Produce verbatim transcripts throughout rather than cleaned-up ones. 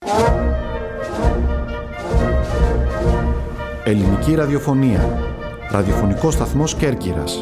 Ελληνική ραδιοφωνία. Ραδιοφωνικός σταθμός Κέρκυρας.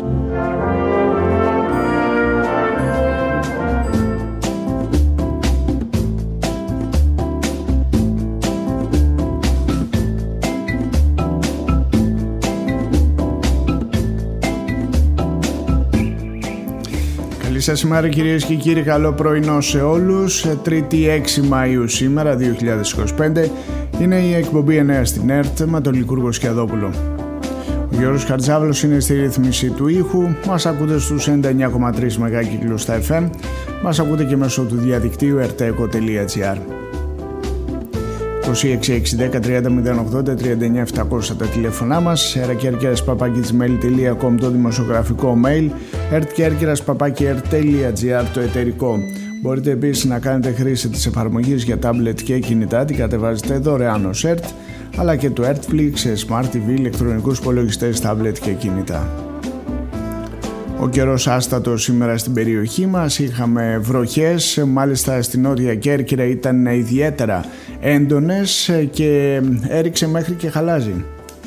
Καλή σας ημέρα κυρίες και κύριοι, καλό πρωινό σε όλους. Τρίτη έξι Μαΐου σήμερα, δύο χιλιάδες είκοσι πέντε. Είναι η εκπομπή εννέα στην ΕΡΤ με τον Λικούργο Σκιαδόπουλο. Ο Γιώργος Χαρτζάβαλος είναι στη ρύθμιση του ήχου. Μας ακούτε στους ενενήντα εννιά κόμμα τρία μεγάκυκλους στα εφ εμ. Μας ακούτε και μέσω του διαδικτύου ερτέκο τελεία τζι άρ. είκοσι έξι έξι δέκα τριάντα μηδέν ογδόντα τριάντα εννιά επτακόσια τα τηλέφωνά μας, ερακέρκυρας παπάκι τζιμέιλ τελεία κομ το δημοσιογραφικό mail, ερτκέρκυρας παπάκι ερτ τελεία τζι άρ το εταιρικό. Μπορείτε επίσης να κάνετε χρήση της εφαρμογής για τάμπλετ και κινητά, την κατεβάζετε δωρεάν ως ΕΡΤ, αλλά και το ERTFlix σε Smart τι βι, ηλεκτρονικούς υπολογιστές, τάμπλετ και κινητά. Ο καιρός άστατος σήμερα στην περιοχή μας, είχαμε βροχές, μάλιστα στην Νότια Κέρκυρα ήταν ιδιαίτερα έντονες και έριξε μέχρι και χαλάζι.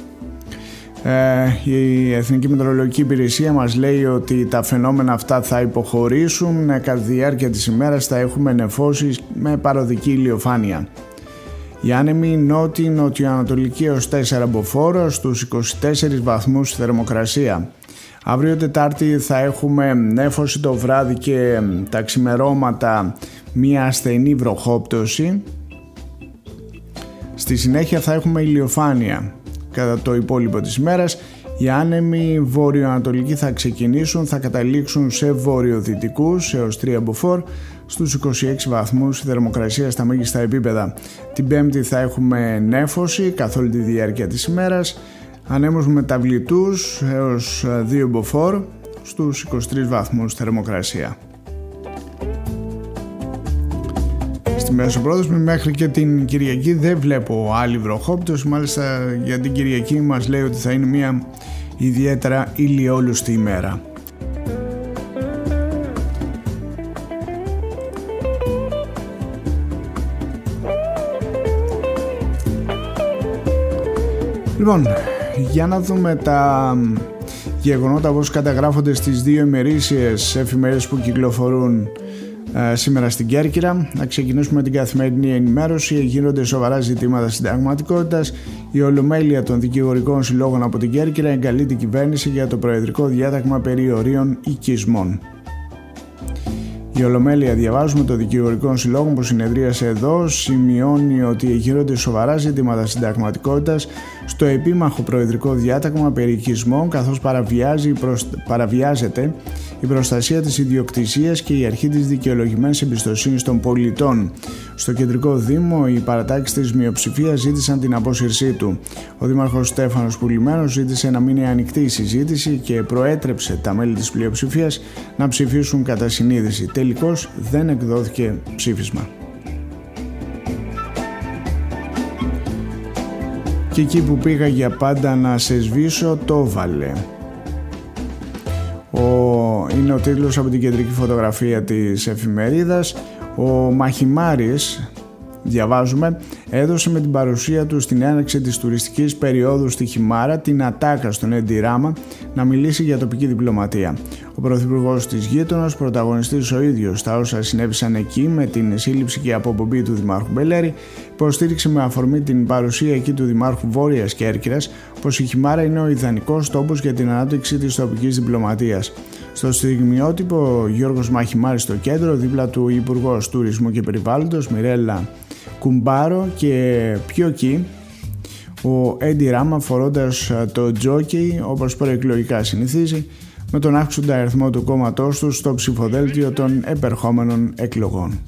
Ε, η Εθνική Μετεωρολογική Υπηρεσία μας λέει ότι τα φαινόμενα αυτά θα υποχωρήσουν, κατά τη διάρκεια της ημέρας θα έχουμε νεφώσεις με παροδική ηλιοφάνεια. Η άνεμη νότιο-νοτιοανατολική έως τέσσερα μποφόρ στους είκοσι τέσσερις βαθμούς θερμοκρασία. Αύριο Τετάρτη θα έχουμε νέφωση το βράδυ και τα ξημερώματα μια ασθενή βροχόπτωση. Στη συνέχεια θα έχουμε ηλιοφάνεια. Κατά το υπόλοιπο της ημέρας οι άνεμοι βορειοανατολικοί θα ξεκινήσουν, θα καταλήξουν σε βορειοδυτικούς έως τρία μποφόρ στους είκοσι έξι βαθμούς θερμοκρασία στα μέγιστα επίπεδα. Την Πέμπτη θα έχουμε νέφωση καθ' όλη τη διάρκεια της ημέρας, ανέμους μεταβλητούς έως δύο μποφόρ στους είκοσι τρεις βαθμούς θερμοκρασία. Στη Μεσοπρόθεσμη μέχρι και την Κυριακή δεν βλέπω άλλη βροχόπτωση, μάλιστα για την Κυριακή μας λέει ότι θα είναι μια ιδιαίτερα ηλιόλουστη ημέρα. Λοιπόν, για να δούμε τα γεγονότα όπως καταγράφονται στις δύο ημερήσιες εφημερίδες που κυκλοφορούν ε, σήμερα στην Κέρκυρα. Να ξεκινήσουμε με την καθημερινή ενημέρωση. Γίνονται σοβαρά ζητήματα συνταγματικότητας. Η Ολομέλεια των Δικηγορικών Συλλόγων από την Κέρκυρα εγκαλεί την κυβέρνηση για το προεδρικό διάταγμα περί ορίων οικισμών. Η Ολομέλεια, διαβάζουμε, των Δικηγορικών Συλλόγων που συνεδρίασε εδώ, σημειώνει ότι γίνονται σοβαρά ζητήματα συνταγματικότητας στο επίμαχο προεδρικό διάταγμα περί οικισμών, καθώς παραβιάζει, παραβιάζεται η προστασία της ιδιοκτησίας και η αρχή της δικαιολογημένης εμπιστοσύνης των πολιτών. Στο Κεντρικό Δήμο, οι παρατάξεις της μειοψηφίας ζήτησαν την απόσυρσή του. Ο Δήμαρχος Στέφανος Πουλημένος ζήτησε να μείνει ανοιχτή η συζήτηση και προέτρεψε τα μέλη της πλειοψηφίας να ψηφίσουν κατά συνείδηση. Τελικώς δεν εκδόθηκε ψήφισμα. Και εκεί που πήγα για πάντα να σε σβήσω, το βάλε. Ο... Είναι ο τίτλος από την κεντρική φωτογραφία της εφημερίδας. Ο Μαχημάρης, διαβάζουμε, έδωσε με την παρουσία του στην έναρξη της τουριστικής περίοδου στη Χιμάρα την ατάκα στον Έντι Ράμα να μιλήσει για τοπική διπλωματία. Ο πρωθυπουργός της γείτονας, πρωταγωνιστής ο ίδιος στα όσα συνέβησαν εκεί με την σύλληψη και αποπομπή του Δημάρχου Μπελέρη, υποστήριξε με αφορμή την παρουσία εκεί του Δημάρχου Βόρειας Κέρκυρας πως η Χιμάρα είναι ο ιδανικός τόπος για την ανάπτυξη της τοπικής διπλωματίας. Στο στιγμιότυπο, ο Γιώργος Μαχημάρης στο κέντρο, δίπλα του Υπουργός Τουρισμού και Περιβάλλοντος Μιρέλα Κουμπάρο και πιο εκεί ο Έντι Ράμα φορώντας το τζόκι όπως προεκλογικά συνηθίζει, με τον αύξοντα αριθμό του κόμματός του στο ψηφοδέλτιο των επερχόμενων εκλογών.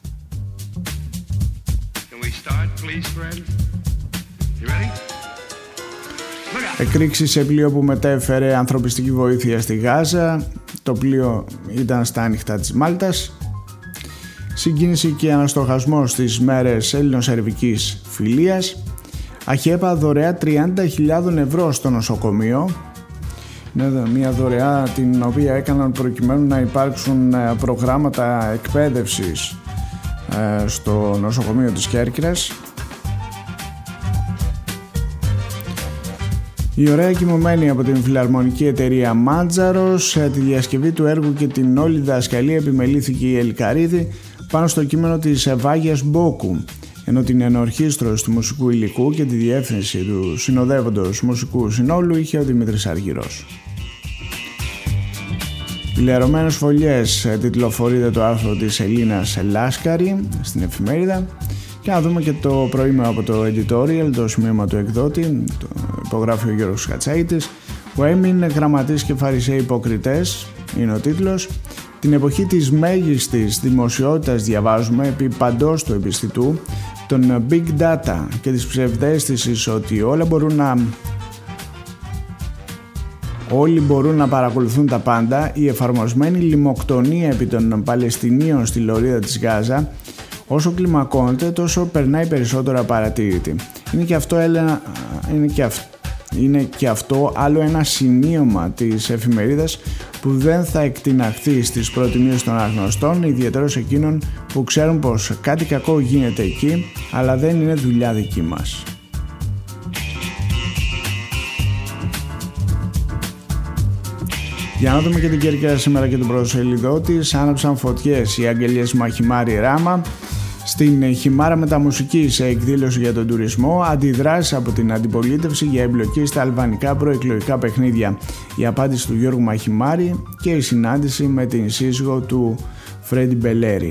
Εκρήξεις σε πλοίο που μετέφερε ανθρωπιστική βοήθεια στη Γάζα. Το πλοίο ήταν στα ανοιχτά της Μάλτας. Συγκίνηση και αναστοχασμός στις μέρες ελληνοσερβικής φιλίας. ΑΧΕΠΑ δωρεά τριάντα χιλιάδες ευρώ στο νοσοκομείο. Είναι μια δωρεά την οποία έκαναν προκειμένου να υπάρξουν προγράμματα εκπαίδευσης στο νοσοκομείο της Κέρκυρας. Η ωραία κοιμωμένη από την φιλαρμονική εταιρεία Μάντζαρος, τη διασκευή του έργου και την όλη διδασκαλία επιμελήθηκε η Ελικαρίδη πάνω στο κείμενο της Ευάγειας Μπόκου, ενώ την ενορχήστρωση του μουσικού υλικού και τη διεύθυνση του συνοδεύοντος μουσικού συνόλου είχε ο Δημήτρης Αργυρός. Λερωμένες φωλιές τιτλοφορείται το άρθρο της Ελίνας Λάσκαρη στην εφημερίδα. Και να δούμε και το προήμιο από το editorial, το σημείωμα του εκδότη, το υπογράφει ο Γιώργος Κατσαΐτης, που έμεινε γραμματείς και φαρισαίοι υποκριτές, είναι ο τίτλος. Την εποχή της μέγιστης δημοσιότητας διαβάζουμε επί παντός του επιστητού των big data και της ψευδαίσθησης ότι όλα μπορούν να... όλοι μπορούν να παρακολουθούν τα πάντα. Η εφαρμοσμένη λιμοκτονία επί των Παλαιστινίων στη λωρίδα της Γάζα, όσο κλιμακώνεται τόσο περνάει περισσότερο απαρατήρητη. Είναι και αυτό, έλενα, είναι και αυ, είναι και αυτό άλλο ένα σημείωμα της εφημερίδας που δεν θα εκτιναχθεί στις προτιμίες των αγνωστών, ιδιαίτερως εκείνων που ξέρουν πως κάτι κακό γίνεται εκεί, αλλά δεν είναι δουλειά δική μας. Για να δούμε και την Κέρκυρα σήμερα και τον πρωτοσέλιδό της. Άναψαν φωτιές οι αγγελίες Μαχημάρη Ράμα. Στην Χιμάρα Μεταμουσική, σε εκδήλωση για τον τουρισμό, αντιδράσεις από την αντιπολίτευση για εμπλοκή στα αλβανικά προεκλογικά παιχνίδια. Η απάντηση του Γιώργου Μαχημάρη και η συνάντηση με την σύζυγο του Φρέντι Μπελέρη.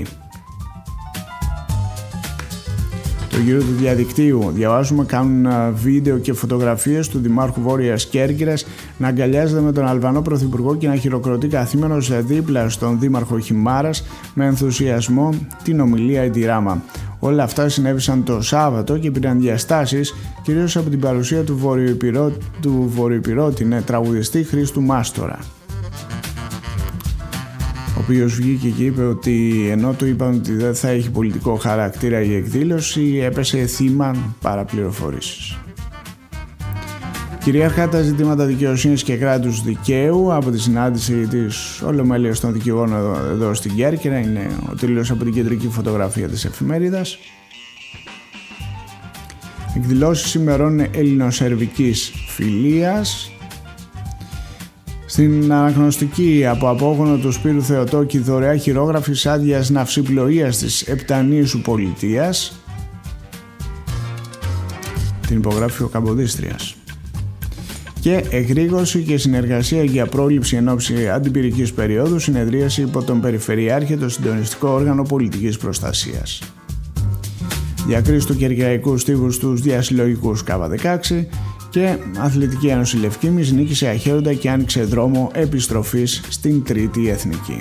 Το γύρο του διαδικτύου διαβάζουμε, κάνουν βίντεο και φωτογραφίες του Δημάρχου Βόρειας Κέρκυρας να αγκαλιάζεται με τον Αλβανό Πρωθυπουργό και να χειροκροτεί καθήμενος δίπλα στον Δήμαρχο Χιμάρας με ενθουσιασμό την ομιλία Ιντιράμα. Όλα αυτά συνέβησαν το Σάββατο και πήραν διαστάσεις κυρίως από την παρουσία του βορειοϊπηρώ, του βορειοϊπηρώτη τραγουδιστή Χρήστου Μάστορα, ο οποίος βγήκε και είπε ότι ενώ του είπαν ότι δεν θα έχει πολιτικό χαρακτήρα η εκδήλωση, έπεσε θύμα παραπληροφορήσεις. Κυρίαρχα τα ζητήματα δικαιοσύνης και κράτους δικαίου από τη συνάντηση της Ολομέλειας των Δικηγόρων εδώ, εδώ στην Κέρκυρα, είναι ο τίτλος από την κεντρική φωτογραφία της εφημερίδας. Εκδηλώσεις ημερών ελληνοσερβικής φιλίας. Στην αναγνωστική από απόγονο του Σπύρου Θεοτόκη δωρεά χειρόγραφης άδειας ναυσιπλοείας της Επτανήσου Πολιτείας. Την υπογράφει ο Καμποδίστριας. Και εγρήγορση και συνεργασία για πρόληψη εν ώψη αντιπυρικής περίοδου, συνεδρίαση υπό τον Περιφερειάρχη, το συντονιστικό όργανο πολιτικής προστασίας. Διακρίση του Κερκυραϊκού στίβου στους διασυλλογικούς Κ δεκαέξι. Και Αθλητική Ένωση Λευκήμης νίκησε αχαίροντα και άνοιξε δρόμο επιστροφής στην Τρίτη Εθνική.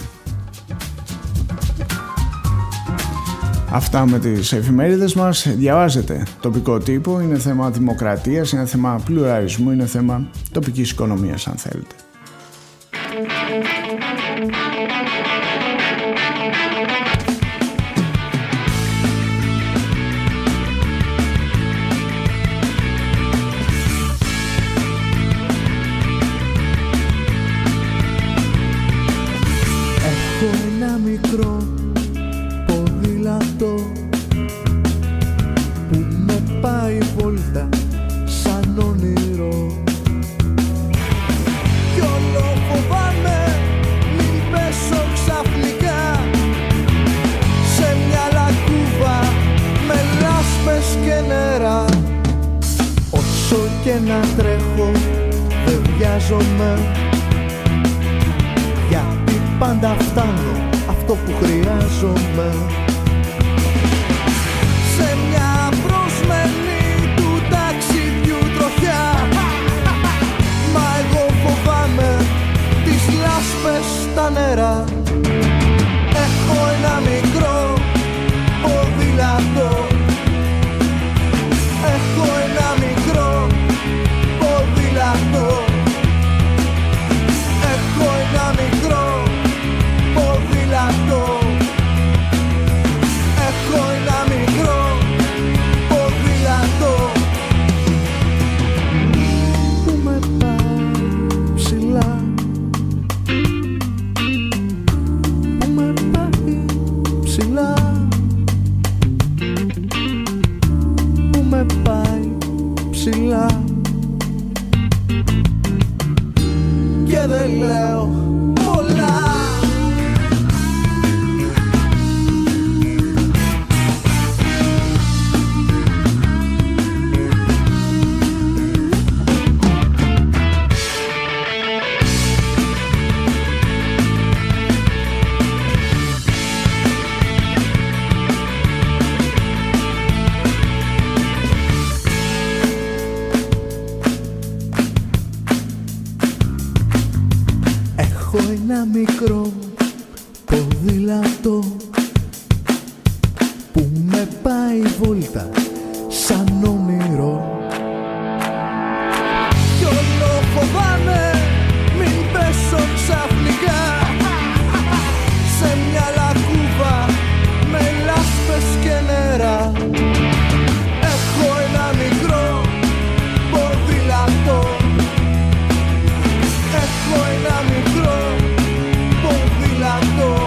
Αυτά με τις εφημερίδες μας. Διαβάζετε τοπικό τύπο, είναι θέμα δημοκρατίας, είναι θέμα πλουραλισμού, είναι θέμα τοπικής οικονομίας αν θέλετε. Μικρό ποδήλατο που με πάει βόλτα σαν όνειρο κι όλο φοβάμαι μην πέσω ξαφνικά σε μια λακκούβα με λάσπες και νερά. Όσο και να τρέχω δεν βιάζομαι, γιατί πάντα φτάνω αυτό που χρειάζομαι. Σε μια προσμένη του ταξιδιού τροχιά, μα εγώ φοβάμαι τις λάσπες στα νερά. Έχω ένα μικρό ποδήλατο, έχω ένα μικρό ποδήλατο, έχω ένα μικρό ποδήλατο, όνειρα και δεν λέω πολλά. Ένα μικρό ποδήλατο που με πάει βόλτα σαν όνειρο κι όλο φοβάμαι μην πέσω ξαφνικά σε μια λακκούβα με λάσπες και νερά. Έχω ένα μικρό ποδήλατο, έχω ένα μικρό ποδήλατο,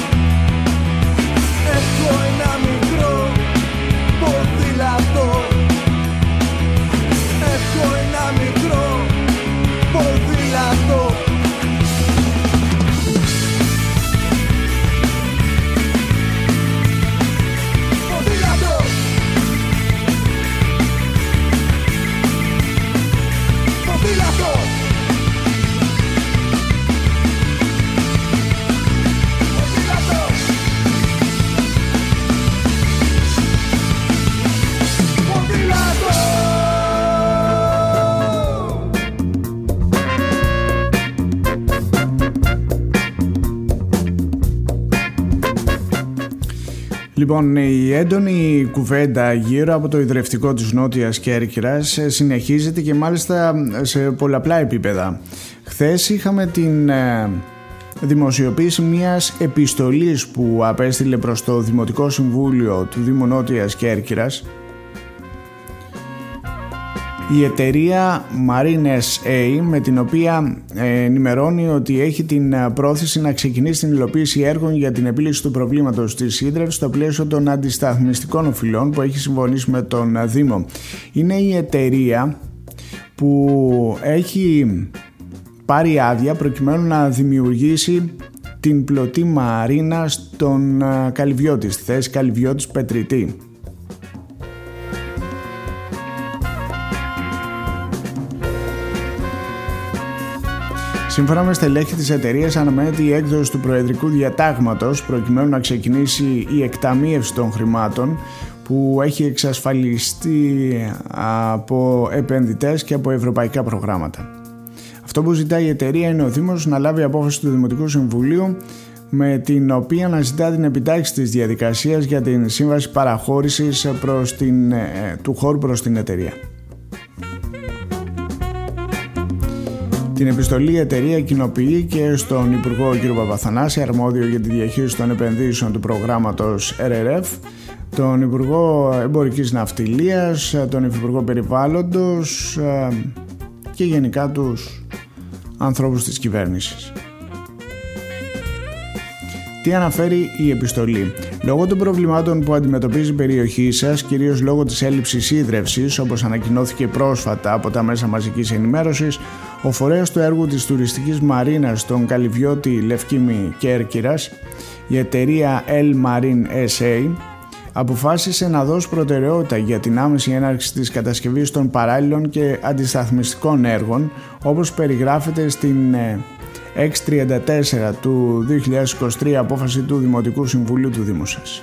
έχω ένα μικρό ποδήλατο, έχω ένα μικρό ποδήλατο. Ποδήλατο. Ποδήλατο. Λοιπόν, η έντονη κουβέντα γύρω από το ιδρευτικό της Νότιας Κέρκυρας συνεχίζεται και μάλιστα σε πολλαπλά επίπεδα. Χθες είχαμε την δημοσιοποίηση μιας επιστολής που απέστειλε προς το Δημοτικό Συμβούλιο του Δήμου Νότιας Κέρκυρας η εταιρεία Marine ες έι, με την οποία ενημερώνει ότι έχει την πρόθεση να ξεκινήσει την υλοποίηση έργων για την επίλυση του προβλήματος της ίδρευσης στο πλαίσιο των αντισταθμιστικών οφειλών που έχει συμφωνήσει με τον Δήμο. Είναι η εταιρεία που έχει πάρει άδεια προκειμένου να δημιουργήσει την πλωτή μαρίνα στον Καλυβιώτη, στη θέση Καλυβιώτης Πετρητή. Σύμφωνα με στελέχη της εταιρείας, αναμένεται η έκδοση του προεδρικού διατάγματος προκειμένου να ξεκινήσει η εκταμείευση των χρημάτων που έχει εξασφαλιστεί από επενδυτές και από ευρωπαϊκά προγράμματα. Αυτό που ζητάει η εταιρεία είναι ο Δήμος να λάβει απόφαση του Δημοτικού Συμβουλίου με την οποία να ζητά την επιτάχυνση της διαδικασίας για την σύμβαση παραχώρησης προς την, του χώρου προς την εταιρεία. Την επιστολή η εταιρεία κοινοποιεί και στον Υπουργό κ. Παπαθανάση, αρμόδιο για τη διαχείριση των επενδύσεων του προγράμματος αρ αρ εφ, τον Υπουργό Εμπορικής Ναυτιλίας, τον Υφυπουργό Περιβάλλοντος και γενικά τους ανθρώπους της κυβέρνησης. Τι αναφέρει η επιστολή? Λόγω των προβλημάτων που αντιμετωπίζει η περιοχή σας, κυρίως λόγω της έλλειψης ίδρευσης, όπως ανακοινώθηκε πρόσφατα από τα μέσα μαζικής ενημέρωσης, ο φορέας του έργου της τουριστικής μαρίνας στον Καλυβιώτη Λευκήμη Κέρκυρας, η εταιρεία L Marine ες έι, αποφάσισε να δώσει προτεραιότητα για την άμεση έναρξη της κατασκευής των παράλληλων και αντισταθμιστικών έργων, όπως περιγράφεται στην έξι τριάντα τέσσερα του δύο χιλιάδες είκοσι τρία απόφαση του Δημοτικού Συμβουλίου του Δήμου σας.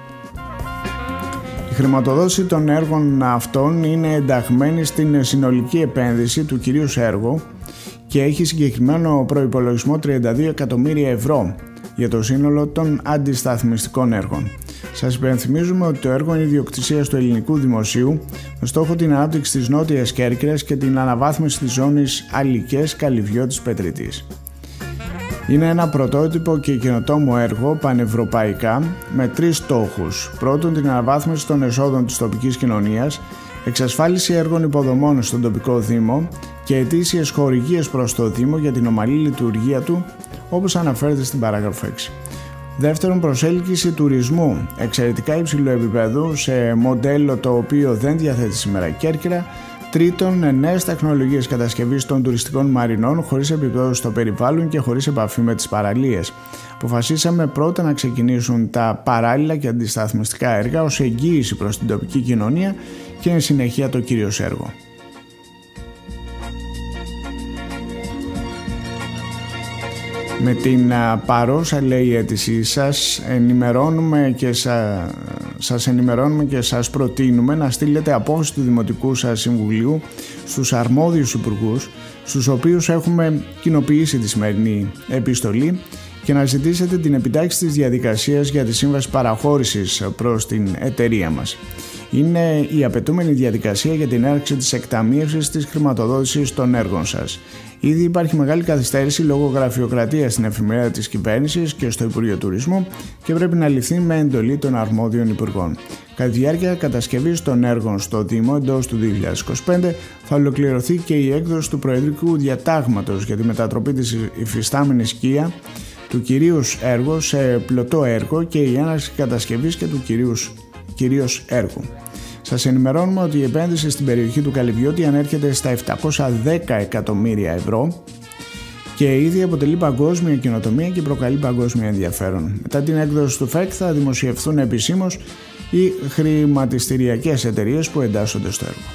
Η χρηματοδότηση των έργων αυτών είναι ενταγμένη στην συνολική επένδυση του κυρίως έργου και έχει συγκεκριμένο προϋπολογισμό τριάντα δύο εκατομμύρια ευρώ για το σύνολο των αντισταθμιστικών έργων. Σας υπενθυμίζουμε ότι το έργο είναι ιδιοκτησίας του ελληνικού δημοσίου με στόχο την ανάπτυξη της Νότιας Κέρκυρας και την αναβάθμιση της ζώνης Αλικές Καλυβιώτης Πετρητής. Είναι ένα πρωτότυπο και καινοτόμο έργο πανευρωπαϊκά με τρεις στόχους. Πρώτον, την αναβάθμιση των εσόδων της τοπικής κοινωνίας, εξασφάλιση έργων υποδομών στον τοπικό Δήμο και ετήσιες χορηγίες προς το Δήμο για την ομαλή λειτουργία του, όπως αναφέρεται στην παράγραφο έξι. Δεύτερον, προσέλκυση τουρισμού εξαιρετικά υψηλού επίπεδου σε μοντέλο το οποίο δεν διαθέτει σήμερα η Κέρκυρα, Τρίτον, νέες τεχνολογίες κατασκευής των τουριστικών μαρινών χωρίς επιπτώσεις στο περιβάλλον και χωρίς επαφή με τις παραλίες. Αποφασίσαμε πρώτα να ξεκινήσουν τα παράλληλα και αντισταθμιστικά έργα ως εγγύηση προς την τοπική κοινωνία και εν συνεχεία το κυρίως έργο. Με την παρόσα, λέει, αίτησή σας, ενημερώνουμε και σα... σας ενημερώνουμε και σας προτείνουμε να στείλετε απόφαση του Δημοτικού σας Συμβουλίου στους αρμόδιους υπουργούς, στους οποίους έχουμε κοινοποιήσει τη σημερινή επιστολή, και να ζητήσετε την επιτάχυνση της διαδικασίας για τη σύμβαση παραχώρησης προς την εταιρεία μας. Είναι η απαιτούμενη διαδικασία για την έναρξη της εκταμείευσης της χρηματοδότησης των έργων σας. Ήδη υπάρχει μεγάλη καθυστέρηση λόγω γραφειοκρατίας στην εφημερίδα της κυβέρνησης και στο Υπουργείο Τουρισμού και πρέπει να ληφθεί με εντολή των αρμόδιων υπουργών. Κατά τη διάρκεια κατασκευής των έργων στο Δήμο εντός του δύο χιλιάδες είκοσι πέντε θα ολοκληρωθεί και η έκδοση του Προεδρικού Διατάγματος για τη μετατροπή της υφιστάμενης σκία του κυρίως έργου σε πλωτό έργο και η έναρξη κατασκευής και του κυρίως, κυρίως έργου. Σας ενημερώνουμε ότι η επένδυση στην περιοχή του Καλυβιώτη ανέρχεται στα επτακόσια δέκα εκατομμύρια ευρώ και ήδη αποτελεί παγκόσμια καινοτομία και προκαλεί παγκόσμιο ενδιαφέρον. Μετά την έκδοση του ΦΕΚ θα δημοσιευθούν επισήμως οι χρηματιστηριακές εταιρείες που εντάσσονται στο έργο.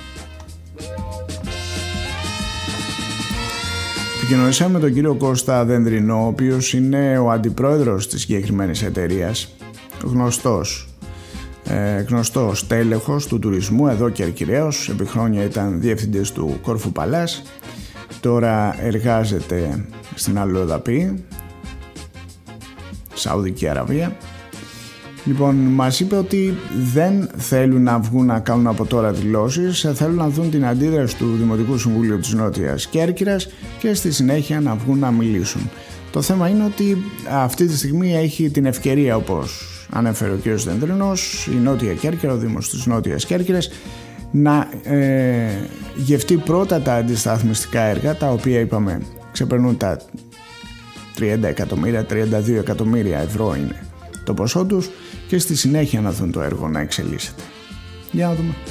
Επικοινωνήσαμε με τον κύριο Κώστα Δενδρινό, ο οποίος είναι ο αντιπρόεδρος της συγκεκριμένης εταιρείας, γνωστός, ε, γνωστός τέλεχος του τουρισμού εδώ και Κερκυραίος, επί χρόνια ήταν διευθυντής του Κόρφου Παλάς, τώρα εργάζεται στην Αλλοδαπή, Σαουδική Αραβία. Λοιπόν, μας είπε ότι δεν θέλουν να βγουν να κάνουν από τώρα δηλώσεις, θέλουν να δουν την αντίδραση του Δημοτικού Συμβουλίου της Νότιας Κέρκυρας και στη συνέχεια να βγουν να μιλήσουν. Το θέμα είναι ότι αυτή τη στιγμή έχει την ευκαιρία, όπως ανέφερε ο κ. Δενδρινός, η Νότια Κέρκυρα, ο Δήμος της Νότιας Κέρκυρας, να ε, γευτεί πρώτα τα αντισταθμιστικά έργα, τα οποία είπαμε ξεπερνούν τα τριάντα εκατομμύρια, τριάντα δύο εκατομμύρια ευρώ είναι το ποσό τους, και στη συνέχεια να δουν το έργο να εξελίσσεται. Για να δούμε.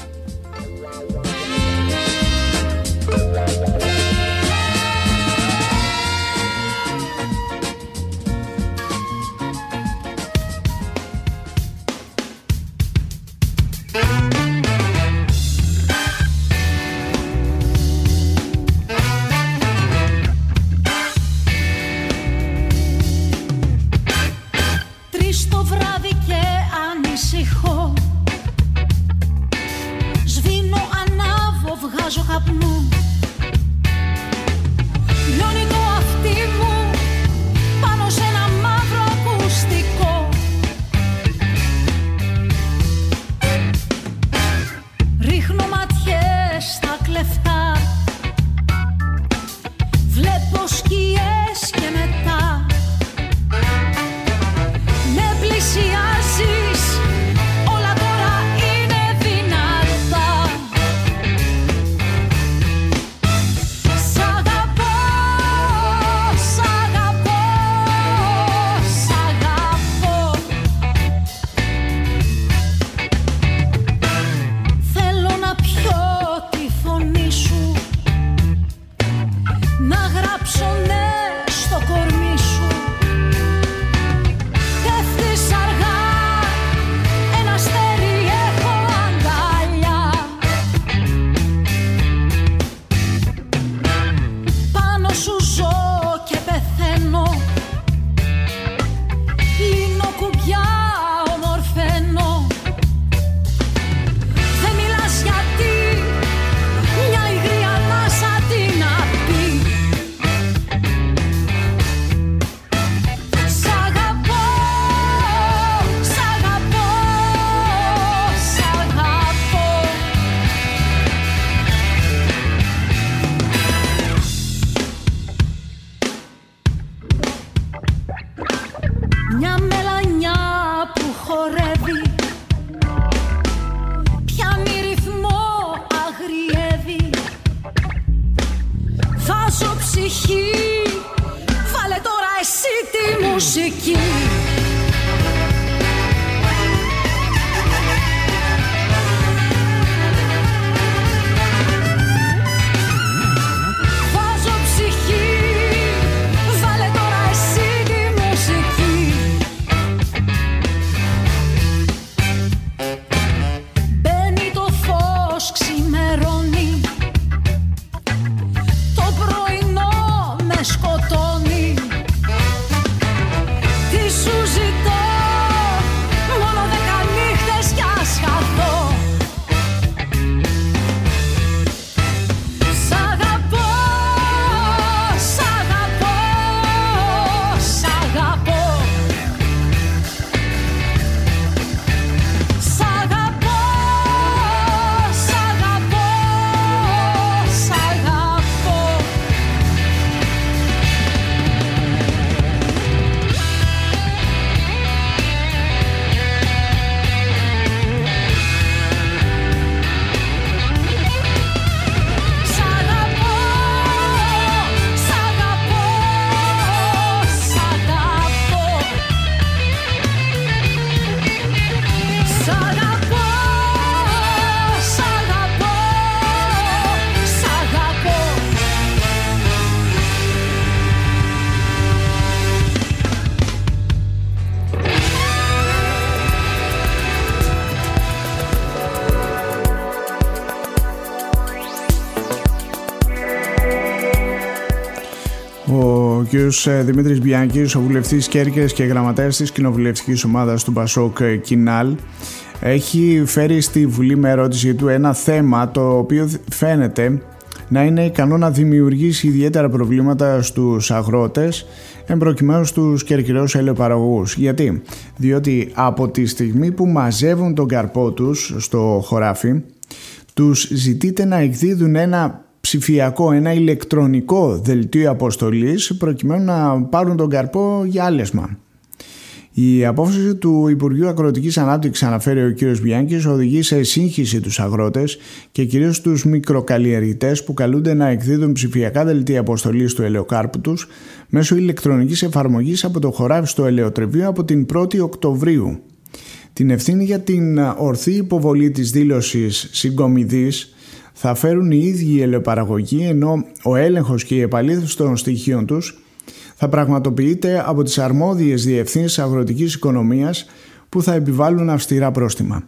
Ο κ. Δημήτρης Μπιάνκης, ο βουλευτής Κέρκυρας και γραμματέας της κοινοβουλευτικής ομάδας του Πασόκ Κινάλ, έχει φέρει στη Βουλή με ερώτηση του ένα θέμα το οποίο φαίνεται να είναι ικανό να δημιουργήσει ιδιαίτερα προβλήματα στους αγρότες, εμπροκειμένου στους κερκυραίους ελαιοπαραγωγούς. Γιατί? Διότι από τη στιγμή που μαζεύουν τον καρπό τους στο χωράφι, τους ζητείται να εκδίδουν ένα ψηφιακό, ένα ηλεκτρονικό δελτίο αποστολής προκειμένου να πάρουν τον καρπό για άλεσμα. Η απόφαση του Υπουργείου Αγροτικής Ανάπτυξης, αναφέρει ο κ. Μπιάνκης, οδηγεί σε σύγχυση τους αγρότες και κυρίως τους μικροκαλλιεργητές που καλούνται να εκδίδουν ψηφιακά δελτία αποστολής του ελαιοκάρπου τους μέσω ηλεκτρονικής εφαρμογής από το χωράφι στο ελαιοτρεβείο από την πρώτη Οκτωβρίου. Την ευθύνη για την ορθή υποβολή της δήλωσης συγκομιδής θα φέρουν οι ίδιοι οι ελαιοπαραγωγοί, ενώ ο έλεγχος και η επαλήθευση των στοιχείων τους θα πραγματοποιείται από τις αρμόδιες διευθύνσεις αγροτικής οικονομίας που θα επιβάλλουν αυστηρά πρόστιμα.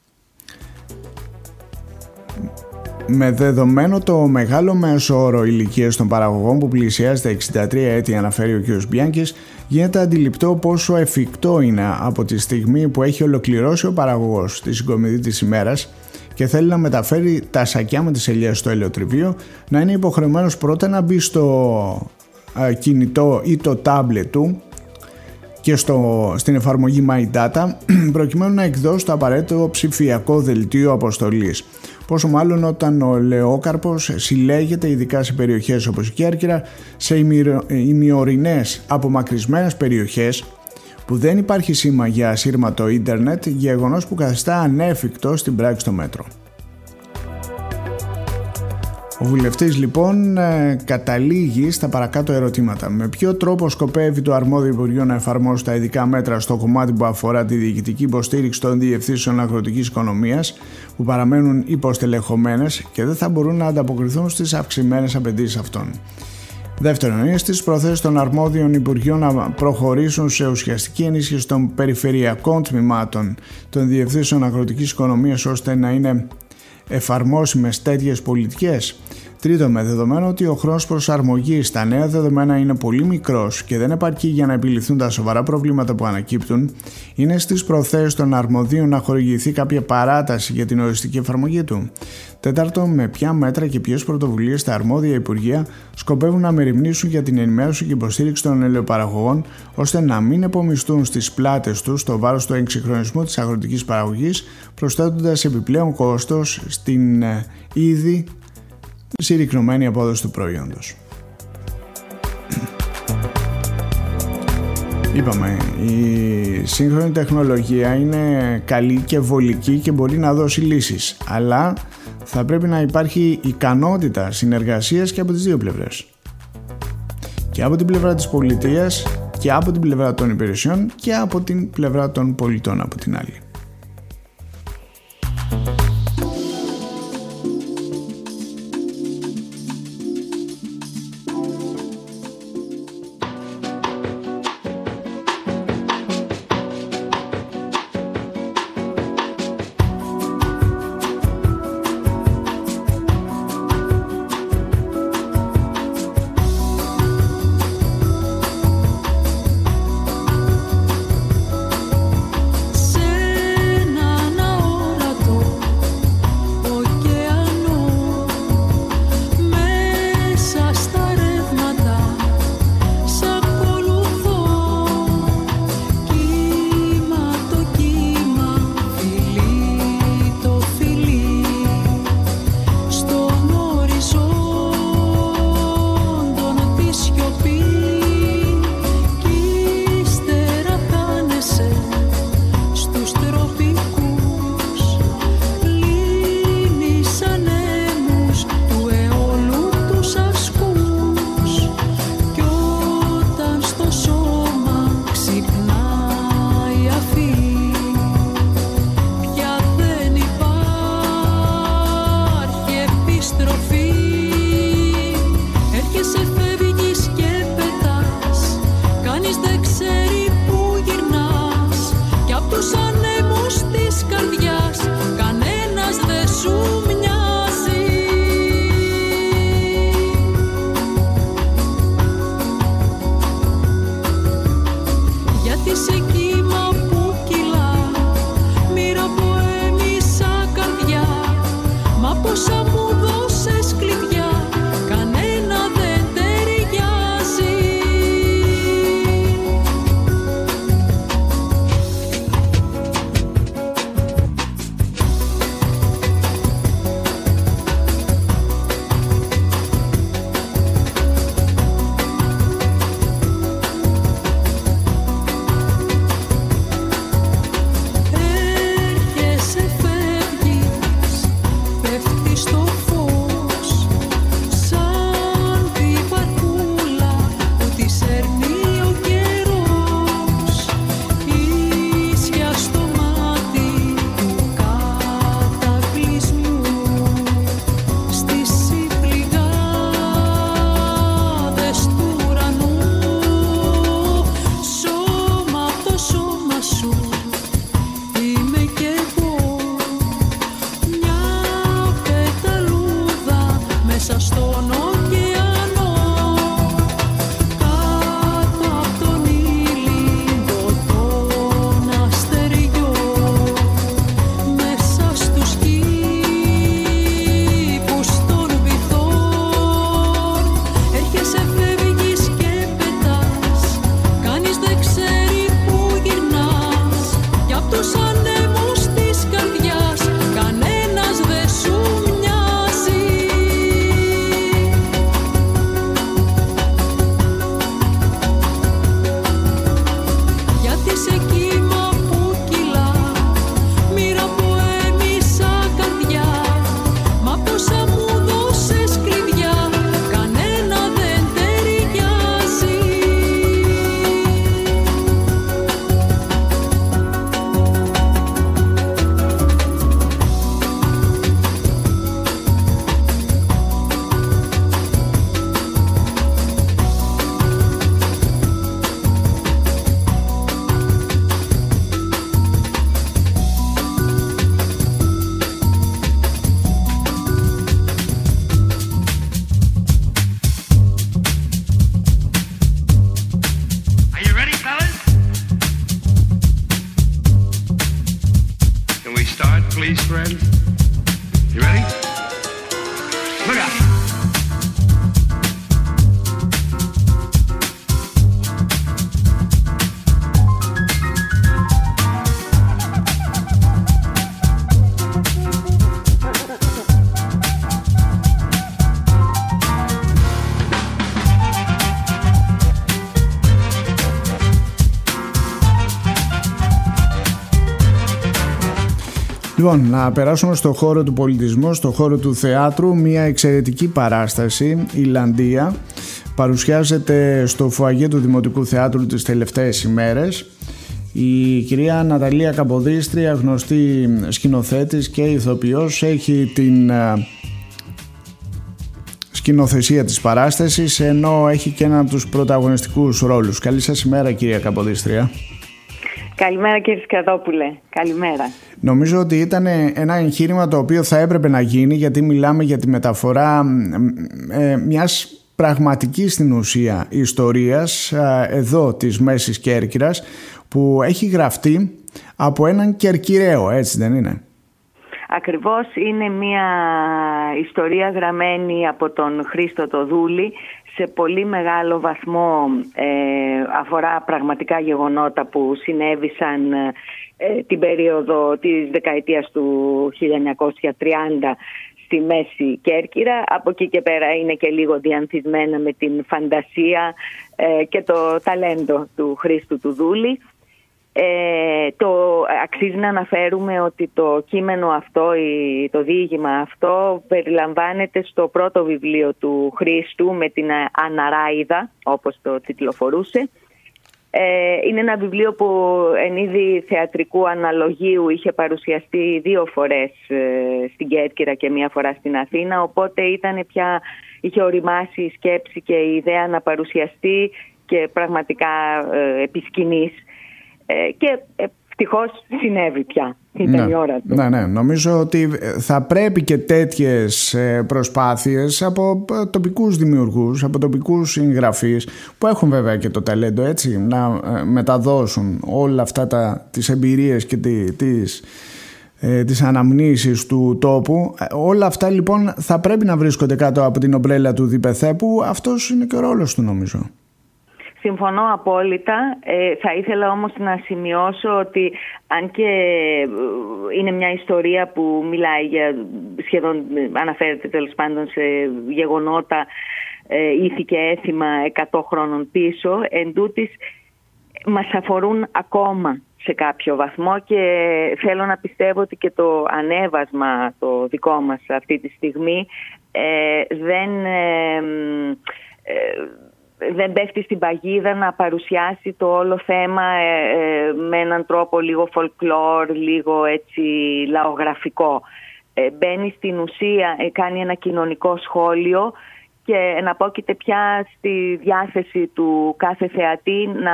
Με δεδομένο το μεγάλο μέσο όρο ηλικίας των παραγωγών που πλησιάζει τα εξήντα τρία έτη, αναφέρει ο κ. Μπιάνκης, γίνεται αντιληπτό πόσο εφικτό είναι από τη στιγμή που έχει ολοκληρώσει ο παραγωγός τη συγκομιδή της ημέρας και θέλει να μεταφέρει τα σακιά με τις ελιές στο ελαιοτριβείο, να είναι υποχρεωμένος πρώτα να μπει στο κινητό ή το τάμπλετ του και στο, στην εφαρμογή My Data προκειμένου να εκδώσει το απαραίτητο ψηφιακό δελτίο αποστολής. Πόσο μάλλον όταν ο ελαιόκαρπος συλλέγεται ειδικά σε περιοχές όπως η Κέρκυρα, σε ημιορεινές απομακρυσμένες περιοχές που δεν υπάρχει σήμα για ασύρματο ίντερνετ, γεγονός που καθιστά ανέφικτο στην πράξη το μέτρο. Ο βουλευτής λοιπόν καταλήγει στα παρακάτω ερωτήματα. Με ποιο τρόπο σκοπεύει το αρμόδιο Υπουργείο να εφαρμόσει τα ειδικά μέτρα στο κομμάτι που αφορά τη διοικητική υποστήριξη των διευθύνσεων αγροτικής οικονομίας που παραμένουν υποστελεχωμένες και δεν θα μπορούν να ανταποκριθούν στις αυξημένες απαιτήσεις αυτών. Δεύτερον, είναι στις προθέσεις των αρμόδιων Υπουργείων να προχωρήσουν σε ουσιαστική ενίσχυση των περιφερειακών τμήματων των διευθύνσεων αγροτικής οικονομίας ώστε να είναι εφαρμόσιμες τέτοιες πολιτικές. Τρίτον, με δεδομένο ότι ο χρόνος προσαρμογής στα νέα δεδομένα είναι πολύ μικρός και δεν επαρκεί για να επιληθούν τα σοβαρά προβλήματα που ανακύπτουν, είναι στις προθέσεις των αρμοδίων να χορηγηθεί κάποια παράταση για την οριστική εφαρμογή του. Τέταρτον, με ποια μέτρα και ποιες πρωτοβουλίες τα αρμόδια Υπουργεία σκοπεύουν να μεριμνήσουν για την ενημέρωση και υποστήριξη των ελαιοπαραγωγών, ώστε να μην επομιστούν στις πλάτες τους το βάρος του εξυγχρονισμού της αγροτικής παραγωγής, προσθέτοντας επιπλέον κόστος στην ήδη συρρυκνωμένη απόδοση του προϊόντος. Είπαμε, η σύγχρονη τεχνολογία είναι καλή και βολική και μπορεί να δώσει λύσεις, αλλά θα πρέπει να υπάρχει ικανότητα συνεργασίας και από τις δύο πλευρές. Και από την πλευρά της πολιτείας και από την πλευρά των υπηρεσιών και από την πλευρά των πολιτών από την άλλη. Say please, friends? You ready? Look out! Λοιπόν, να περάσουμε στο χώρο του πολιτισμού, στο χώρο του θεάτρου. Μια εξαιρετική παράσταση, η Λαντία, παρουσιάζεται στο φουαγέ του Δημοτικού Θεάτρου τις τελευταίες ημέρες. Η κυρία Ναταλία Καποδίστρια, γνωστή σκηνοθέτης και ηθοποιός, έχει την σκηνοθεσία της παράστασης, ενώ έχει και έναν από τους πρωταγωνιστικούς ρόλους. Καλή σας ημέρα, κυρία Καποδίστρια. Καλημέρα, κύριε Σκαδόπουλε. Καλημέρα. Νομίζω ότι ήταν ένα εγχείρημα το οποίο θα έπρεπε να γίνει, γιατί μιλάμε για τη μεταφορά ε, μιας πραγματικής στην ουσία ιστορίας ε, εδώ της Μέσης Κέρκυρας, που έχει γραφτεί από έναν Κερκυραίο, έτσι δεν είναι? Ακριβώς, είναι μια ιστορία γραμμένη από τον Χρήστο το Δούλη, σε πολύ μεγάλο βαθμό ε, αφορά πραγματικά γεγονότα που συνέβησαν ε, την περίοδο της δεκαετίας του χίλια εννιακόσια τριάντα στη Μέση Κέρκυρα. Από εκεί και πέρα είναι και λίγο διανθισμένα με την φαντασία ε, και το ταλέντο του Χρήστου του Δούλη. Ε, το, αξίζει να αναφέρουμε ότι το κείμενο αυτό, το διήγημα αυτό, περιλαμβάνεται στο πρώτο βιβλίο του Χρήστου με την Αναράιδα, όπως το τιτλοφορούσε. Ε, είναι ένα βιβλίο που εν είδη θεατρικού αναλογίου είχε παρουσιαστεί δύο φορές ε, στην Κέρκυρα και μία φορά στην Αθήνα, οπότε ήταν πια, είχε οριμάσει η σκέψη και η ιδέα να παρουσιαστεί και πραγματικά ε, επί σκηνής. Ε, και ευτυχώς συνέβη πια. Ήταν ναι, η ώρα του. Ναι, ναι. Νομίζω ότι θα πρέπει και τέτοιες προσπάθειες από τοπικούς δημιουργούς, από τοπικούς συγγραφείς, που έχουν βέβαια και το ταλέντο, έτσι, να μεταδώσουν όλα αυτά τα, τις εμπειρίες και τη, τις ε, τις αναμνήσεις του τόπου. Όλα αυτά λοιπόν θα πρέπει να βρίσκονται κάτω από την ομπρέλα του ΔΠΘ, που αυτός είναι και ο ρόλος του, νομίζω. Συμφωνώ απόλυτα. Ε, θα ήθελα όμως να σημειώσω ότι αν και είναι μια ιστορία που μιλάει για σχεδόν, αναφέρεται τέλος πάντων σε γεγονότα ε, ήθη και έθιμα εκατό χρόνων πίσω, εντούτοις μας αφορούν ακόμα σε κάποιο βαθμό, και θέλω να πιστεύω ότι και το ανέβασμα το δικό μας αυτή τη στιγμή ε, δεν... Ε, ε, δεν πέφτει στην παγίδα να παρουσιάσει το όλο θέμα ε, ε, με έναν τρόπο λίγο folklore, λίγο έτσι λαογραφικό. Ε, μπαίνει στην ουσία, ε, κάνει ένα κοινωνικό σχόλιο και εναπόκειται πια στη διάθεση του κάθε θεατή να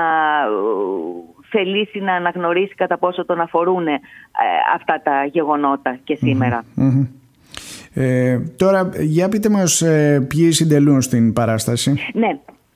ε, θελήσει να αναγνωρίσει κατά πόσο τον αφορούν ε, αυτά τα γεγονότα και σήμερα. Mm-hmm. Ε, τώρα, για πείτε μας ε, ποιοι συντελούν στην παράσταση. Ναι.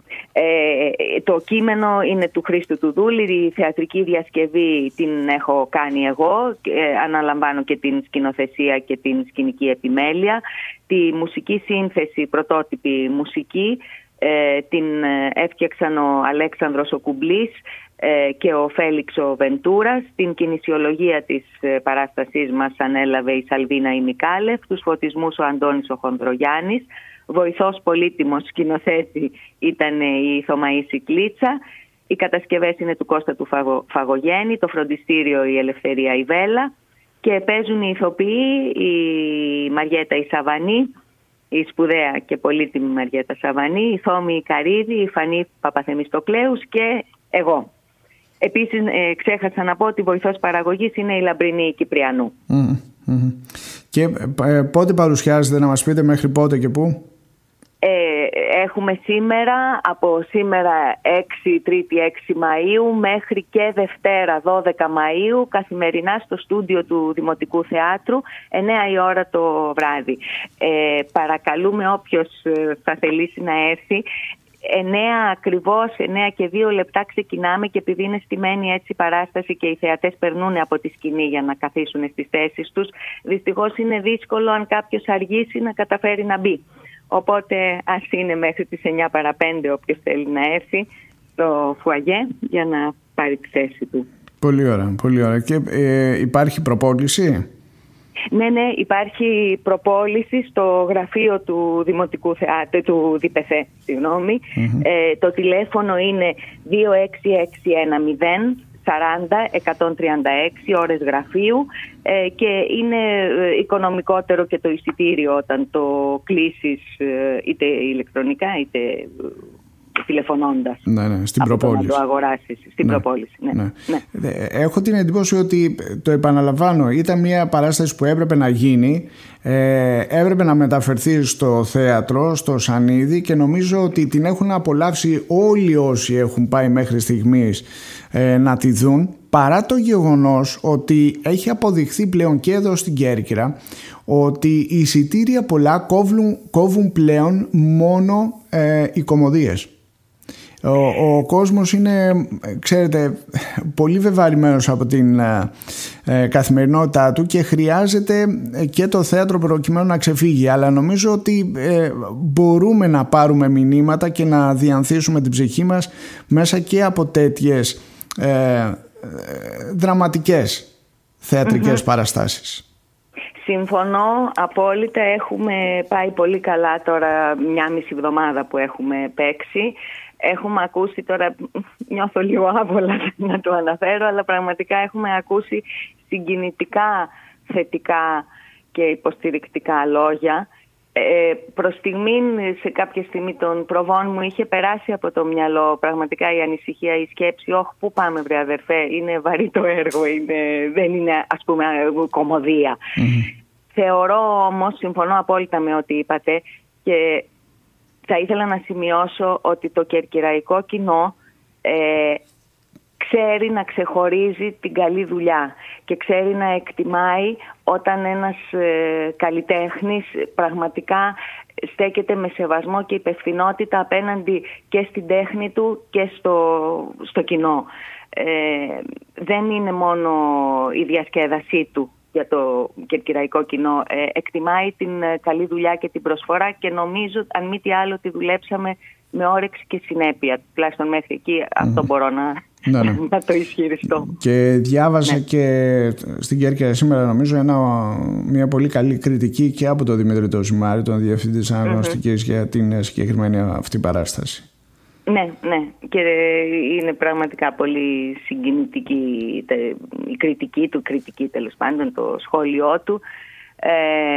Ε, το κείμενο είναι του Χρήστου του Δούλη, η θεατρική διασκευή την έχω κάνει εγώ, ε, αναλαμβάνω και την σκηνοθεσία και την σκηνική επιμέλεια. Τη μουσική σύνθεση, πρωτότυπη μουσική, ε, την έφτιαξαν ο Αλέξανδρος ο Κουμπλής ε, και ο Φέλιξ ο Βεντούρας. Την κινησιολογία της παράστασής μας ανέλαβε η Σαλβίνα η Μικάλεφ, τους φωτισμούς ο Αντώνης ο Χονδρογιάννης. Βοηθός πολύτιμος σκηνοθέτη ήταν η Θωμαΐση Κλίτσα. Οι κατασκευές είναι του Κώστα του Φαγο, Φαγογέννη, το φροντιστήριο η Ελευθερία η Βέλα, και παίζουν οι ηθοποιοί η Μαριέτα η Σαβανή, η σπουδαία και πολύτιμη Μαριέτα Σαβανή, η Θόμη η Καρίδη, η Φανή Παπαθεμιστοκλέους και εγώ. Επίσης ε, ξέχασα να πω ότι βοηθός παραγωγής είναι η Λαμπρινή Κυπριανού. Mm-hmm. Και ε, πότε παρουσιάζετε, να μας πείτε μέχρι πότε και πού? Ε, έχουμε σήμερα, από σήμερα έξι, Τρίτη έξι Μαΐου μέχρι και Δευτέρα δώδεκα Μαΐου, καθημερινά στο στούντιο του Δημοτικού Θεάτρου, εννιά η ώρα το βράδυ. Ε, παρακαλούμε όποιος θα θελήσει να έρθει. εννιά ακριβώς, εννιά και δύο λεπτά ξεκινάμε, και επειδή είναι στημένη έτσι η παράσταση και οι θεατές περνούν από τη σκηνή για να καθίσουν στις θέσεις τους, δυστυχώς είναι δύσκολο αν κάποιος αργήσει να καταφέρει να μπει. Οπότε ας είναι μέχρι τις εννιά παρά πέντε όποιος θέλει να έρθει στο φουαγέ για να πάρει τη θέση του. Πολύ ωραία, πολύ ωραία. Και ε, υπάρχει προπόληση? Ναι, ναι, υπάρχει προπόληση στο γραφείο του Δημοτικού Θεάτρου, του ΔΠΘ, συγγνώμη. Mm-hmm. Ε, το τηλέφωνο είναι δύο έξι έξι ένα μηδέν σαράντα εκατόν τριάντα έξι, ώρες γραφείου, ε, και είναι οικονομικότερο και το εισιτήριο όταν το κλείσεις είτε ηλεκτρονικά είτε τηλεφωνώντας. Ναι, ναι, στην προπόληση. Να το αγοράσεις στην ναι, προπόληση. Ναι, ναι. Ναι. Έχω την εντύπωση ότι, το επαναλαμβάνω, ήταν μια παράσταση που έπρεπε να γίνει, ε, έπρεπε να μεταφερθεί στο θέατρο, στο Σανίδι, και νομίζω ότι την έχουν απολαύσει όλοι όσοι έχουν πάει μέχρι στιγμής ε, να τη δουν, παρά το γεγονός ότι έχει αποδειχθεί πλέον και εδώ στην Κέρκυρα ότι οι εισιτήρια πολλά κόβουν, κόβουν πλέον μόνο ε, οι κωμωδίες. Ο, ο κόσμος είναι, ξέρετε, πολύ βεβαρημένος από την ε, καθημερινότητά του και χρειάζεται και το θέατρο προκειμένου να ξεφύγει, αλλά νομίζω ότι ε, μπορούμε να πάρουμε μηνύματα και να διανθίσουμε την ψυχή μας μέσα και από τέτοιες ε, δραματικές θεατρικές mm-hmm. παραστάσεις. Συμφωνώ απόλυτα. Έχουμε πάει πολύ καλά τώρα, μια μισή εβδομάδα που έχουμε παίξει. Έχουμε ακούσει, τώρα νιώθω λίγο άβολα να το αναφέρω, αλλά πραγματικά έχουμε ακούσει συγκινητικά θετικά και υποστηρικτικά λόγια. Ε, προς στιγμήν, σε κάποια στιγμή των προβών μου είχε περάσει από το μυαλό πραγματικά η ανησυχία, η σκέψη, όχ, πού πάμε βρε αδερφέ, είναι βαρύ το έργο, είναι, δεν είναι ας πούμε κωμωδία. Mm-hmm. Θεωρώ όμως, συμφωνώ απόλυτα με ό,τι είπατε, και θα ήθελα να σημειώσω ότι το κερκυραϊκό κοινό ε, ξέρει να ξεχωρίζει την καλή δουλειά και ξέρει να εκτιμάει όταν ένας ε, καλλιτέχνης πραγματικά στέκεται με σεβασμό και υπευθυνότητα απέναντι και στην τέχνη του και στο, στο κοινό. Ε, δεν είναι μόνο η διασκέδασή του για το κερκυραϊκό κοινό. Ε, εκτιμάει την ε, καλή δουλειά και την προσφορά και νομίζω, αν μη τι άλλο, ότι δουλέψαμε με όρεξη και συνέπεια. Τουλάχιστον μέχρι εκεί mm. αυτό μπορώ να, ναι, ναι. να το ισχυριστώ. Και διάβασα ναι. και στην Κέρκυρα σήμερα, νομίζω, ένα, μια πολύ καλή κριτική και από τον Δημήτρη τον Ζυμάρη, τον Διευθυντή της Αναγνωστικής, mm-hmm. για την συγκεκριμένη αυτή παράσταση. Ναι, ναι. Και είναι πραγματικά πολύ συγκινητική η κριτική του, κριτική τέλος πάντων, το σχόλιο του. Ε,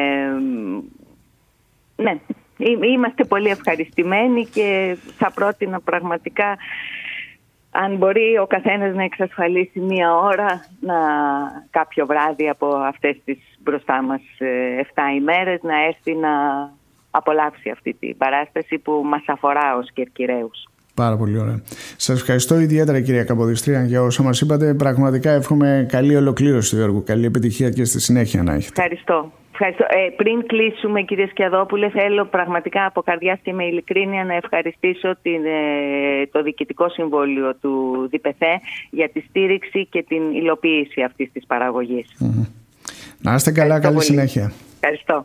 ναι. Είμαστε πολύ ευχαριστημένοι και θα πρότεινα πραγματικά, αν μπορεί ο καθένας να εξασφαλίσει μία ώρα, να, κάποιο βράδυ από αυτές τις μπροστά μας εφτά ημέρες, να έρθει να απολαύσει αυτή την παράσταση που μας αφορά ως Κερκυραίους. Πάρα πολύ ωραία. Σας ευχαριστώ ιδιαίτερα, κυρία Καποδιστρία, για όσα μας είπατε. Πραγματικά εύχομαι καλή ολοκλήρωση του έργου. Καλή επιτυχία και στη συνέχεια να έχετε. Ευχαριστώ. Ευχαριστώ. Ε, πριν κλείσουμε, κύριε Σκιαδόπουλε, θέλω πραγματικά από καρδιάς και με ειλικρίνεια να ευχαριστήσω την, ε, το Διοικητικό Συμβούλιο του ΔΙΠΕΘΕ για τη στήριξη και την υλοποίηση αυτής της παραγωγής. Mm-hmm. Να είστε καλά, καλή πολύ. Συνέχεια. Ευχαριστώ.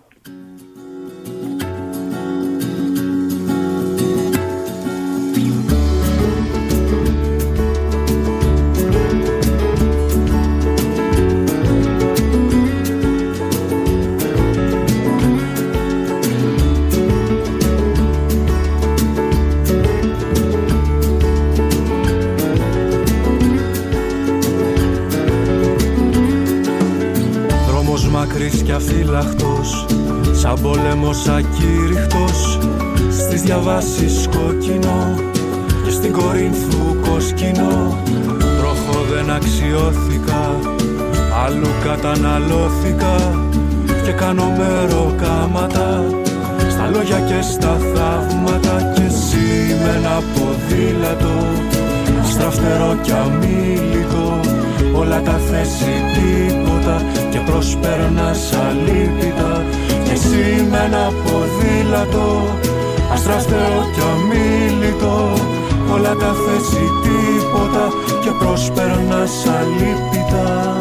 Μακρύς και αφύλακτος, σαν πόλεμος ακήρυχτος, στις διαβάσεις κόκκινο και στην Κορίνθου κόσκινο. Τροχό δεν αξιώθηκα, αλλού καταναλώθηκα και κάνω μεροκάματα στα λόγια και στα θαύματα. Και εσύ με ένα ποδήλατο, αστραφτερό κι αμήλικο, όλα τα θέσει τίποτα και προσπέρνας αλίπητα. Και εσύ με ένα ποδήλατο, αστραφτερό κι αμήλυτο, όλα τα θέσει τίποτα και προσπέρνας αλίπητα.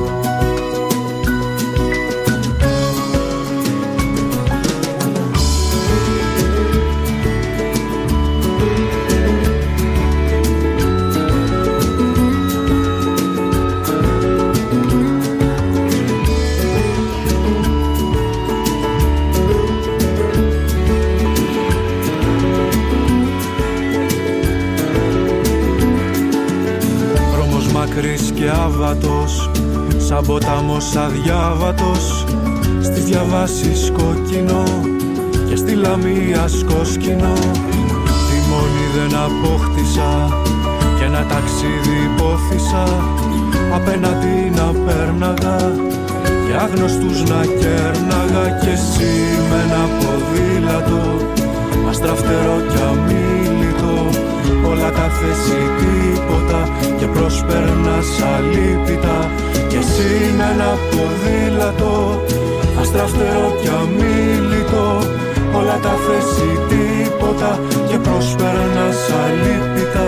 Και άβατος, σαν ποτάμος αδιάβατος, στις διαβάσεις κόκκινο και στη Λαμία σκόσκινο. Τιμόνι δεν απόκτησα και ένα ταξίδι υπόθησα, απέναντι να πέρναγα και άγνωστους να κέρναγα. Και εσύ με ένα ποδήλατο, αστραφτερό κι αμήλυτο, όλα τα θέσει τίποτα και προσπέρνας αλίπητα. Και εσύ με ένα ποδήλατο, αστραφτερό κι αμήλυτο, όλα τα θέσει τίποτα και προσπέρνας αλίπητα.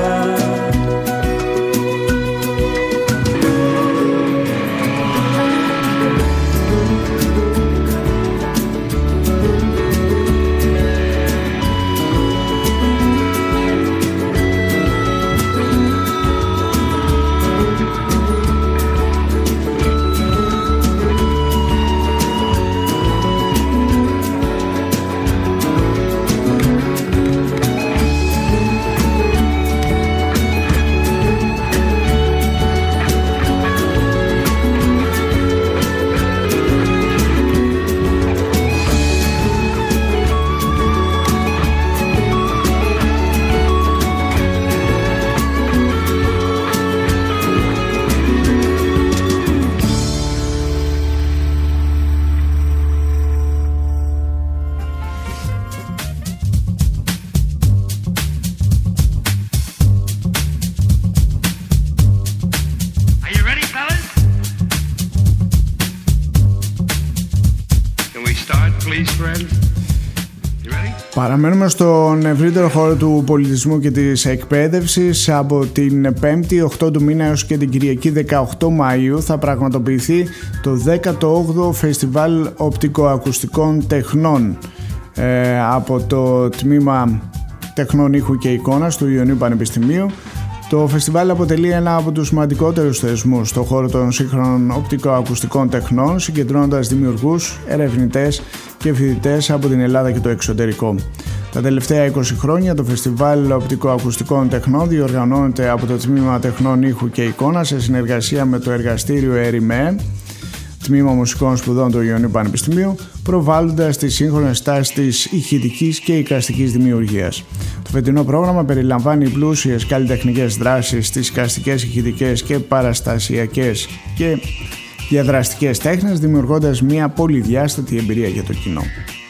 Please, friend. You ready? Παραμένουμε στον ευρύτερο χώρο του πολιτισμού και της εκπαίδευσης. Από την πέμπτη οκτώ του μήνα έως και την Κυριακή δεκαοκτώ Μαΐου θα πραγματοποιηθεί το δέκατο όγδοο Φεστιβάλ Οπτικοακουστικών Τεχνών ε, από το Τμήμα Τεχνών Ήχου και Εικόνας του Ιωνίου Πανεπιστημίου. Το φεστιβάλ αποτελεί ένα από τους σημαντικότερους θεσμούς στον χώρο των σύγχρονων οπτικοακουστικών τεχνών, συγκεντρώνοντας δημιουργούς, ερευνητές και φοιτητές από την Ελλάδα και το εξωτερικό. Τα τελευταία είκοσι χρόνια το Φεστιβάλ Οπτικοακουστικών Τεχνών διοργανώνεται από το Τμήμα Τεχνών Ήχου και Εικόνας σε συνεργασία με το Εργαστήριο ΕΡΙΜΕ, Τμήμα Μουσικών Σπουδών του Ιωνίου Πανεπιστημίου, προβάλλοντας τις σύγχρονες τάσεις της ηχητικής και εικαστικής δημιουργίας. Το φετινό πρόγραμμα περιλαμβάνει πλούσιες καλλιτεχνικές δράσεις στις εικαστικές, ηχητικές και παραστασιακές και διαδραστικές τέχνες, δημιουργώντας μια πολυδιάστατη εμπειρία για το κοινό.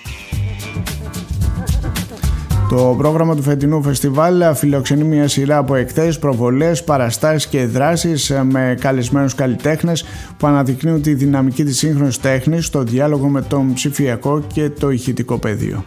Το πρόγραμμα του φετινού φεστιβάλ φιλοξενεί μια σειρά από εκθέσεις, προβολές, παραστάσεις και δράσεις με καλεσμένους καλλιτέχνες που αναδεικνύουν τη δυναμική της σύγχρονης τέχνης στο διάλογο με τον ψηφιακό και το ηχητικό πεδίο.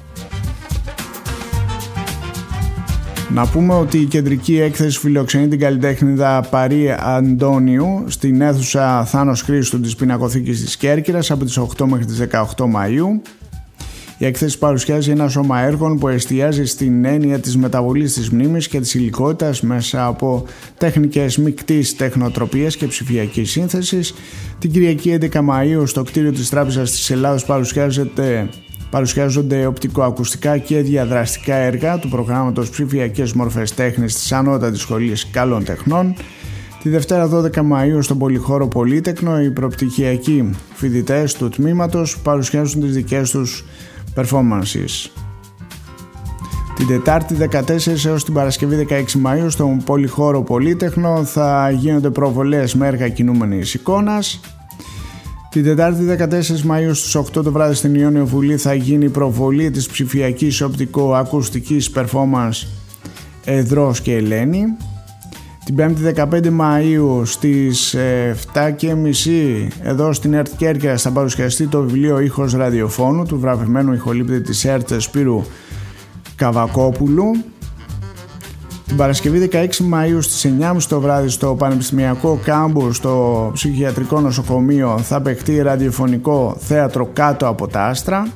Να πούμε ότι η κεντρική έκθεση φιλοξενεί την καλλιτέχνηδα Παρή Αντώνιου στην αίθουσα Θάνος Χρήστου της Πινακοθήκης της Κέρκυρας από τις οκτώ μέχρι τις δεκαοκτώ Μαΐου. Η έκθεση παρουσιάζει ένα σώμα έργων που εστιάζει στην έννοια της μεταβολής της μνήμης και της υλικότητας μέσα από τεχνικές μεικτής τεχνοτροπίας και ψηφιακής σύνθεσης. Την Κυριακή έντεκα Μαΐου στο κτίριο της Τράπεζας της Ελλάδος παρουσιάζεται Παρουσιάζονται οπτικοακουστικά και διαδραστικά έργα του προγράμματος Ψηφιακές Μορφές Τέχνης της Ανώτατης Σχολής Καλών Τεχνών. Τη Δευτέρα δώδεκα Μαΐου στον Πολυχώρο Πολύτεκνο οι προπτυχιακοί φοιτητές του τμήματος παρουσιάζουν τις δικές τους performances. Την Τετάρτη δεκατέσσερα έως την Παρασκευή δεκαέξι Μαΐου στον Πολυχώρο Πολύτεκνο θα γίνονται προβολές με έργα κινούμενης εικόνας. Την Τετάρτη δεκατέσσερα Μαΐου στις οκτώ το βράδυ στην Ιόνιο Βουλή θα γίνει η προβολή της ψηφιακής οπτικοακουστικής performance Εδρός και Ελένη. Την Πέμπτη δεκαπέντε Μαΐου στις επτά και μισή εδώ στην ΕΡΤ Κέρκυρας θα παρουσιαστεί το βιβλίο «Ήχος ραδιοφώνου» του βραβευμένου ηχολήπτη της ΕΡΤ Σπύρου Καβακόπουλου. Την Παρασκευή δεκαέξι Μαΐου στις εννιά και μισή το βράδυ στο Πανεπιστημιακό Κάμπου στο Ψυχιατρικό Νοσοκομείο θα παιχτεί ραδιοφωνικό θέατρο «Κάτω από τα άστρα».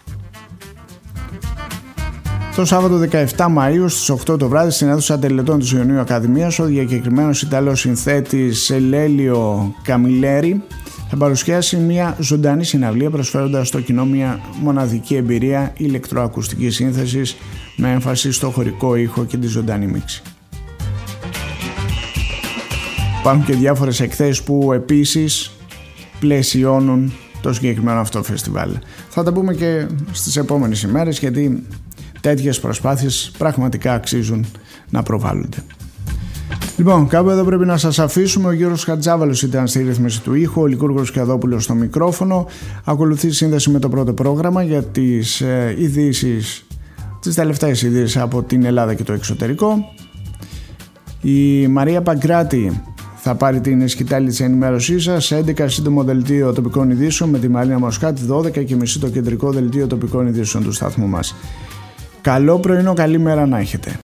Το Σάββατο δεκαεπτά Μαΐου στις οκτώ το βράδυ στην αίθουσα τελετών της Ιωνίου Ακαδημίας ο διακεκριμένος Ιταλός συνθέτης Ελέλιο Καμιλέρη θα παρουσιάσει μια ζωντανή συναυλία προσφέροντας στο κοινό μια μοναδική εμπειρία ηλεκτροακουστικής σύνθεσης με έμφαση στο χωρικό ήχο και τη ζωντανή μίξη. Υπάρχουν και διάφορες εκθέσεις που επίσης πλαισιώνουν το συγκεκριμένο αυτό φεστιβάλ. Θα τα πούμε και στις επόμενες ημέρες γιατί τέτοιες προσπάθειες πραγματικά αξίζουν να προβάλλονται. Λοιπόν, κάπου εδώ πρέπει να σας αφήσουμε. Ο Γιώργος Χατζάβαλος ήταν στη ρύθμιση του ήχου, ο Λικούργος Κιαδόπουλος στο μικρόφωνο. Ακολουθεί σύνδεση με το πρώτο πρόγραμμα για τις ε, ειδήσεις, τις τελευταίες ειδήσεις από την Ελλάδα και το εξωτερικό. Η Μαρία Παγκράτη θα πάρει την σκητάλη της ενημέρωσής σας. έντεκα σύντομο δελτίο τοπικών ειδήσεων με τη Μαρίνα Μοσχάτη, δώδεκα και μισή το κεντρικό δελτίο τοπικών ειδήσεων του σταθμού μας. Καλό πρωινό, καλή μέρα να έχετε.